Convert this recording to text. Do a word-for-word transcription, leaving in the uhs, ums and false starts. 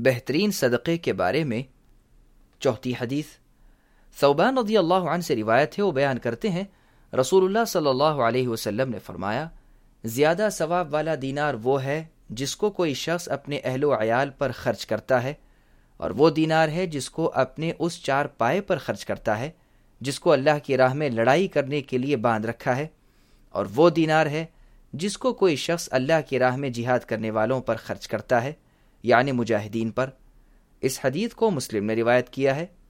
बेहतरीन सदक़े के बारे में। चौथी हदीस सौबान रज़ियल्लाहु अन्हु से रिवायत है, वो बयान करते हैं रसूलुल्लाह सल्लल्लाहु अलैहि वसल्लम ने फरमाया, ज़्यादा सवाब वाला दीनार वो है जिसको कोई शख्स अपने अहलो अयाल पर खर्च करता है, और वो दीनार है जिसको अपने उस चार पाए पर खर्च करता है जिसको अल्लाह की राह में लड़ाई करने के लिए बांध रखा है, और वो दीनार है जिसको कोई शख्स अल्लाह की राह में जिहाद करने वालों पर खर्च करता है, यानी मुजाहिदीन पर। इस हदीस को मुस्लिम ने रिवायत किया है।